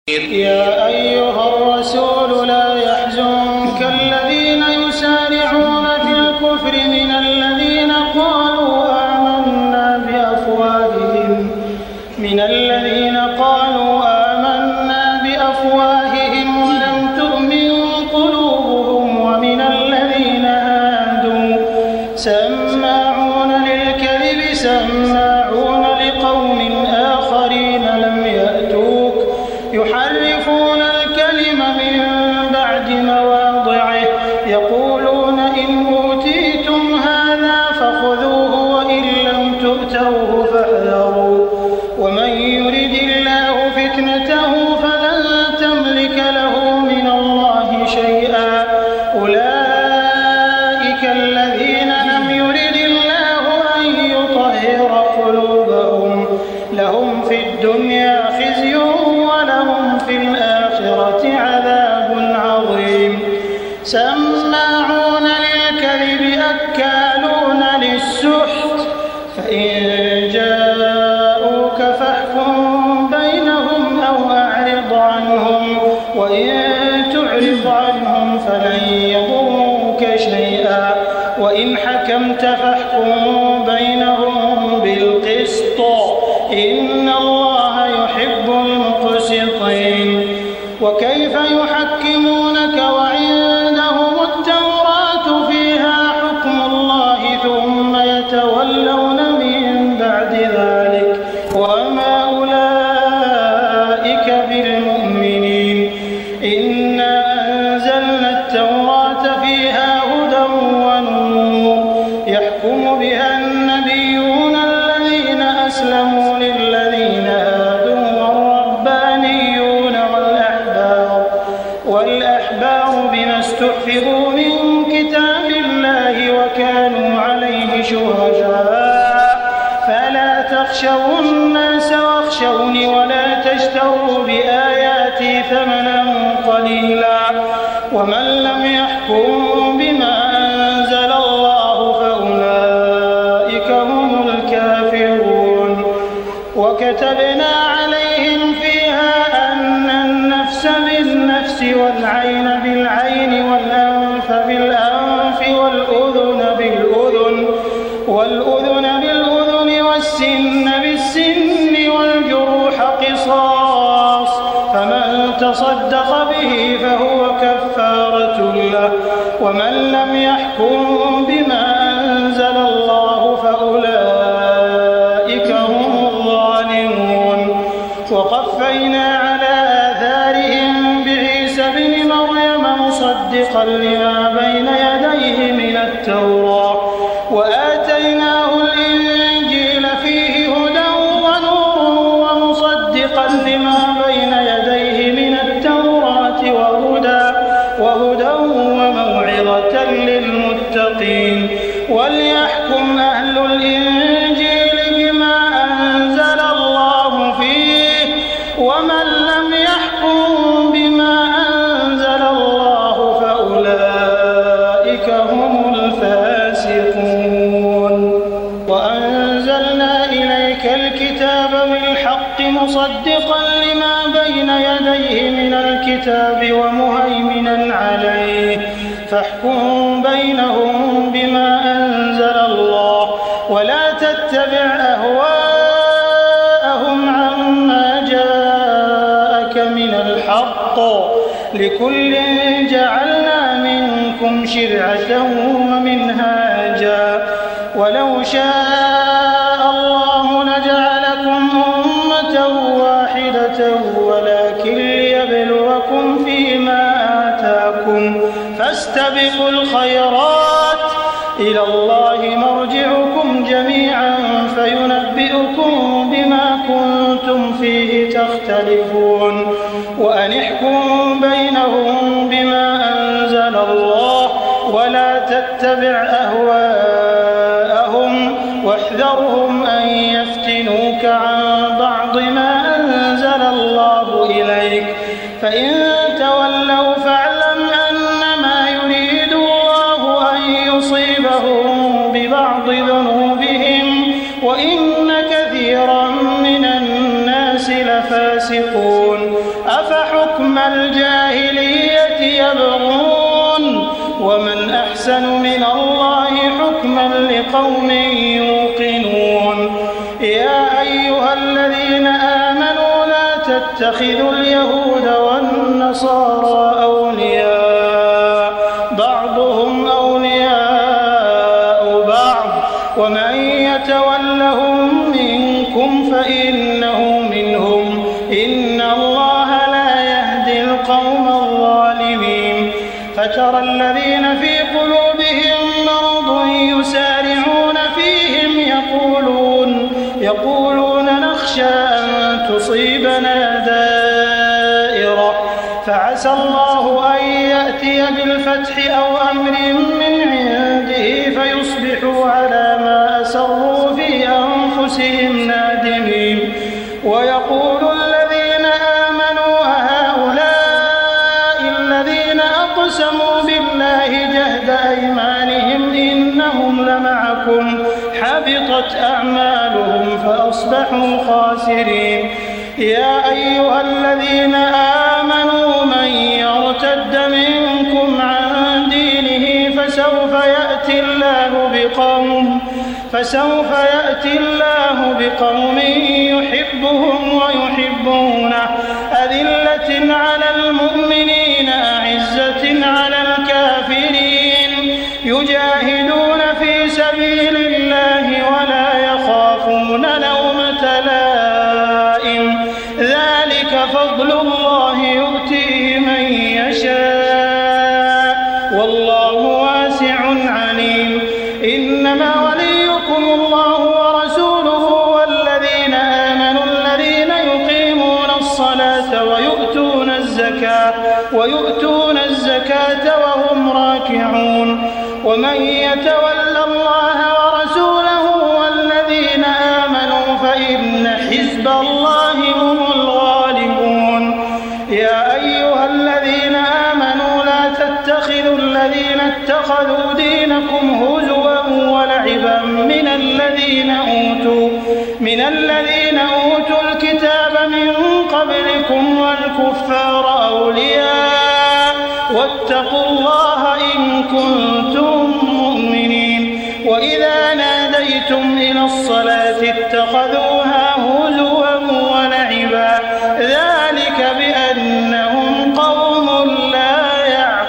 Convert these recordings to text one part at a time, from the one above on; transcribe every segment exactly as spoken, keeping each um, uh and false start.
يا أيها الرسول لا يحزنك الذين يسارعون في الكفر من الذين قالوا آمنا بأفواههم من الذين قالوا آمنا بأفواههم ولم تؤمن قلوبهم ومن الذين هادوا سماعون للكذب سماعون لقوم آخرين لم يأتوك يحرفون الكلم من بعد مواضعه يقولون إن أوتيتم هذا فخذوه وإن لم تؤتوه فاحذروا ومن يرد الله فتنته فلن تملك له من الله شيئا أولئك الذين لم يرد الله أن يطهر قلوبهم لهم في الدنيا خزي ولهم في الآخرة عذاب عظيم سماعون للكذب أكالون للسحت فإن جاءوك فاحكم بينهم أو أعرض عنهم وإن تعرض عنهم فلن يضروك شيئا وإن حكمت فاحكم بينهم بالقسط إن الله يحب المقسطين وكيف يحكمونك وعندهم التوراة فيها حكم الله ثم يتولون من بعد ذلك وما أولئك بالمؤمنين إنا أنزلنا التوراة فيها هدى ونور يحكم بها النبيون الذين أسلموا للذين هادوا والربانيون والأحبار والأحبار بما استحفظوا من كتاب الله وكانوا عليه شهداء فلا تخشوا الناس واخشوني ولا تشتروا بآياتي ثمنا قليلا ومن لم يحكم بما أنزل الله فأولئك هم الكافرون وكتبنا عليهم فيها أن النفس بالنفس والعين بالعين والأنف بالأنف والأذن بالأذن والأذن بالأذن والسن بالسن والجروح قصاص فمن تصدق به فهو كفارة له ومن لم يحكم بما أنزل الله فأولئك هم الظالمون وقفينا على آثارهم بعيسى ابن مريم مصدقا لما بين يديه من التوراة وآتيناه الإنجيل فيه هدى ونور ومصدقا لما بين يديه من التوراة وهدى وهدى وموعظة للمتقين وليحكم أهل الإنجيل بما أنزل الله فيه ومن لم يحكم بما أنزل الله فأولئك هم الفاسقون وأنزلنا إليك الكتاب بالحق مصدقا لما بين يديه من الكتاب ومهيمنا عليه فاحكم بينهم بما أنزل الله ولا تتبع أهواءهم عما جاءك من الحق لكل جعلنا منكم شرعة ومنهاجا ولو شاء الله لجعلكم أمة واحدة ولكن ليبلوكم فيما آتاكم فاستبقوا الخيرات إلى الله مرجعكم جميعا فينبئكم بما كنتم فيه تختلفون وأن احكم بينهم بما أنزل الله ولا تتبع أهواءهم واحذرهم أن يفتنوك عن بعض ما أنزل الله إليك فإن تولوا فاعلم أنما يريد الله أن يصيبهم ببعض ذنوبهم وإن كثيرا من الناس لفاسقون. أفلا أفحكم الجاهلية يبغون ومن أحسن من الله حكما لقوم يوقنون. يا أيها الذين آمنوا لا تتخذوا اليهود والنصارى أولياء بعضهم أولياء بعض ومن يتولهم منكم فإنه منهم إن الله لا يهدي القوم الظالمين. فترى الذين في قلوبهم مرض يسارعون فيهم يقولون يقولون نخشى أن تصيبنا دائرة فعسى الله أن يأتي بالفتح أو أمر من عنده فيصبحوا على ما أسروا في أنفسهم نادمين. ويقول الذين آمنوا أهؤلاء الذين أقسموا بالله جهد أيمانهم إنهم لمعكم حبطت أعمالهم فأصبحوا خاسرين. يا أيها الذين آمنوا من يرتد منكم عن دينه فسوف يأتي الله بقوم فسوف يأتي الله بقوم يحبهم ويحبونه أذلة على المؤمنين أعزة على الكافرين يجاهدون في سبيل الله ولا يخافون لومة لائم ذلك فضل الله يؤتيه من يشاء والله واسع عليم. إنما وليكم الله ورسوله والذين آمنوا الذين يقيمون الصلاة ويؤتون الزكاة ويؤتون الزكاة وهم راكعون. ومن يتول الله ورسوله والذين آمنوا فإن حزب الله هم الغالبون. يا أيها الذين آمنوا لا تتخذوا الذين اتخذوا دينكم هزوا ولعبا من الذين أوتوا من الذين أوتوا الكتاب من قبلكم والكفار أولياء واتقوا الله إن كنتم مؤمنين. وإذا ناديتم إلى الصلاة اتخذوها هزوا ولعبا ذلك بأنهم قوم لا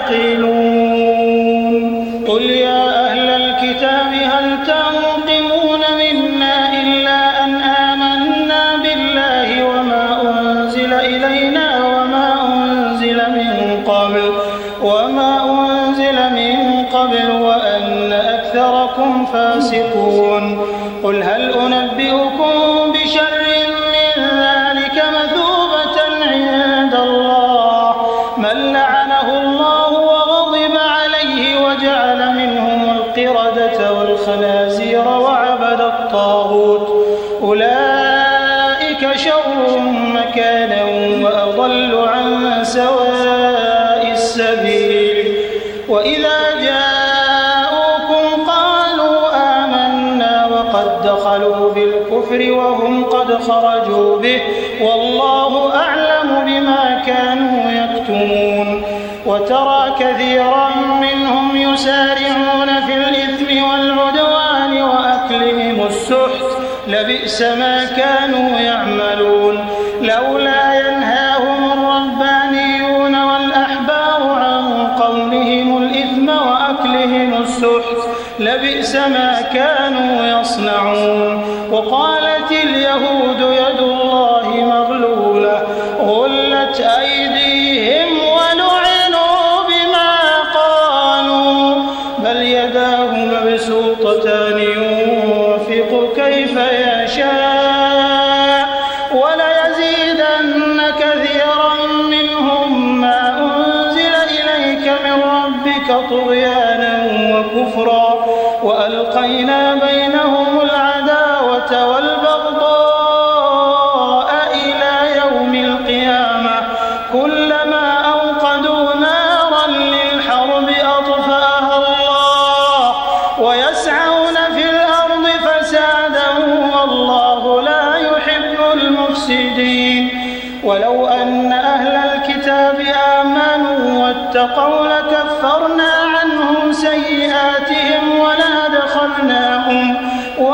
يعقلون. قل يا أهل الكتاب هل تنقمون منا إلا أن آمنا بالله وما أنزل إلينا وما أنزل من قبل وما أنزل من قبل وأن أكثركم فاسقون. قل هل أنبئكم بشر من ذلك مثوبة عند الله من لعنه الله وغضب عليه وجعل منهم القردة والخنازير وعبد الطاغوت أولئك شر مكانا وأضل عن سواء السبيل. وإذا جاءوكم قالوا آمنا وقد دخلوا بالكفر وهم قد خرجوا به والله أعلم بما كانوا يكتمون. وترى كثيرا منهم يسارعون في الإثم والعدوان وأكلهم السحت لبئس ما كانوا يعملون. لولا ينهاهم الربانيون والأحبار عن قولهم الإثم وأكلهم السحت لبئس ما كانوا يصنعون. وقالت اليهود يد الله مغلولة غلت أيديهم ولعنوا بما قالوا بل يداه مبسوطتان ينفق كيف يشاء وليزيدن كثيرا منهم ما أنزل إليك من ربك طغيانا وكفرا وألقينا بينهم العداوة والبغضاء إلى يوم القيامة واتقوا لكفرنا عنهم سيئاتهم ولأدخلناهم,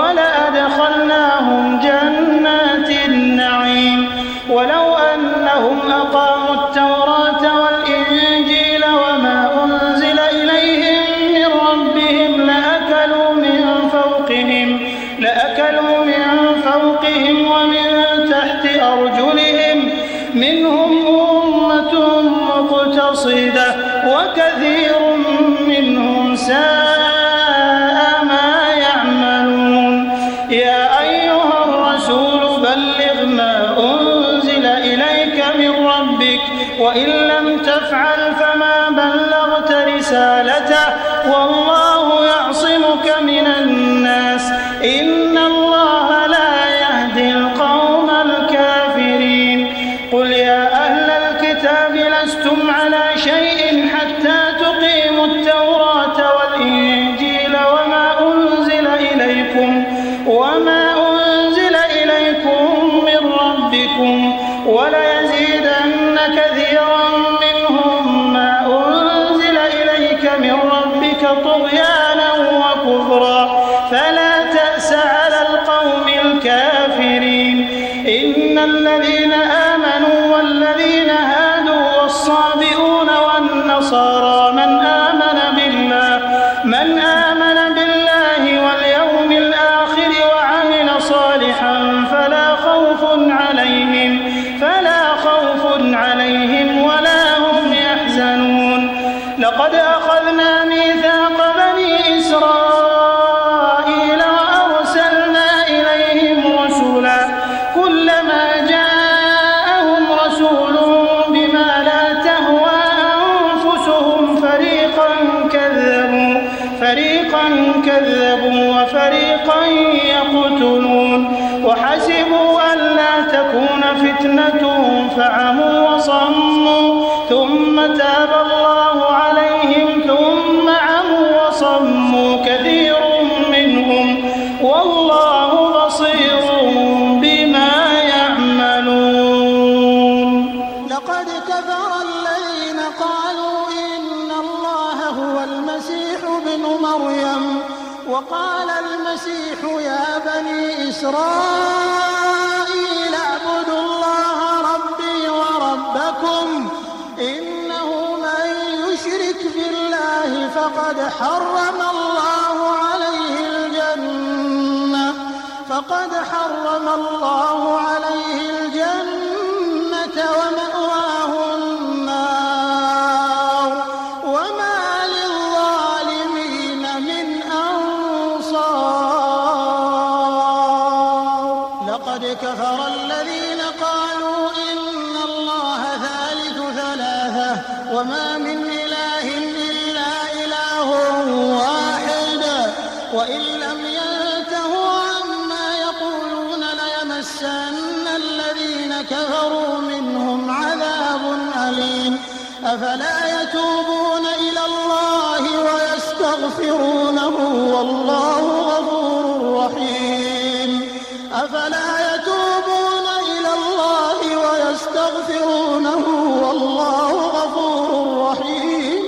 ولأدخلناهم جنات النعيم. ولو أنهم أقاموا التوراة والإنجيل وما أنزل إليهم من ربهم لأكلوا من فوقهم, لأكلوا من فوقهم ومن تحت أرجلهم, منهم أمة مقتصدة وكثير منهم ساء ما يعملون. يا أيها الرسول بلغ ما أنزل إليك من ربك وإن لم تفعل فما بلغت رسالته والله يعصمك من الناس إن الله لا يهدي القوم الكافرين. قل يا أهل الكتاب لستم على شيء حتى تقيموا التوراة والإنجيل وما أنزل إليكم وما أنزل إليكم من ربكم وليزيدن كثيرا منهم ما أنزل إليك من ربك طغيانا وكفرا فلا تأس على القوم الكافرين. إن الذين آمنوا والذين هادوا والصابئون والنصارى من آمن بالله من آمن بالله واليوم الآخر وعمل صالحا فلا خوف عليهم فلا خوف عليهم ولا هم يحزنون. لقد أخذنا ميثاق بني إسرائيل وأرسلنا إليهم رسلا كلما جاءهم رسول بما لا تهوى أنفسهم فريقا كذبوا فريقا كذبوا وفريقا يقتلون وحسبوا ألا تكون فتنة فعموا وصموا ثم تاب الله عليهم ثم عموا وصموا كثير منهم والله بصير بما يعملون. لقد كفر الذين قالوا إن الله هو المسيح ابن مريم وقال المسيح يا بني إسرائيل اعبدوا الله ربي وربكم إنه من يشرك بالله فقد حرم الله عليه الجنة فقد حرم الله عليه الجنة ومأواه النار وما للظالمين من أنصار. لقد كفر الذين قالوا إن الله ثالث ثلاثة وما من إله إلا إله واحد وإن لم ينتهوا عما يقولون ليمسن الذين كفروا منهم عذاب أليم. أفلا يتوبون إلى الله ويستغفرونه والله غفور رحيم. أفلا يتوبون إلى الله ويستغفرونه والله غفور رحيم.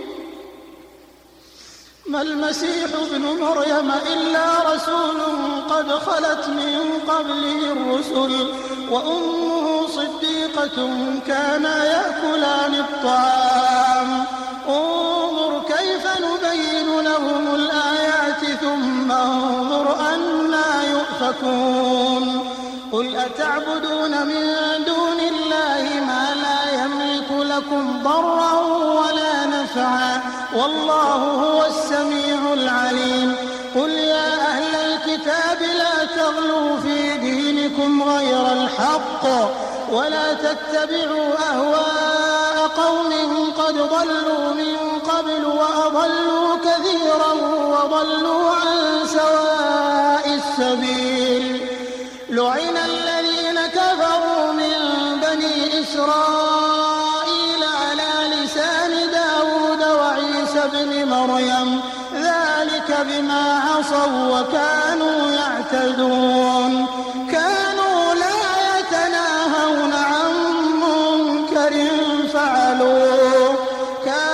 ما المسيح ابن مريم إلا رسول قد خلت من قبله الرسل وأمه صديقة كانا يأكلان الطعام انظر كيف نبين لهم الآيات ثم انظر أنى يؤفكون. قل أتعبدون من دون الله ما لا يملك لكم ضرا ولا نفعا والله هو السميع العليم. قل يا أهل الكتاب لا تغلوا في دينكم غير الحق ولا تتبعوا أهواء قوم قد ضلوا من قبل وأضلوا كثيرا وضلوا عن سواء السبيل. لعن الذين كفروا من بني إسرائيل على لسان داود وعيسى بن مريم ذلك بما عصوا وكانوا يعتدون. كانوا لا يتناهون عن منكر فعلوه كانوا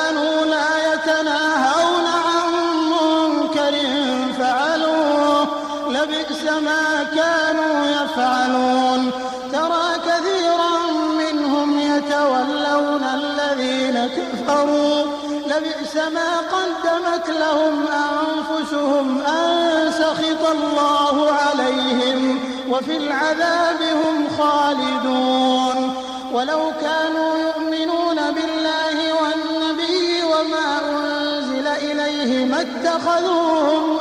لبئس ما قدمت لهم أنفسهم أن سخط الله عليهم وفي العذاب هم خالدون ولو كانوا يؤمنون بالله والنبي وما أنزل إليه ما اتخذوهم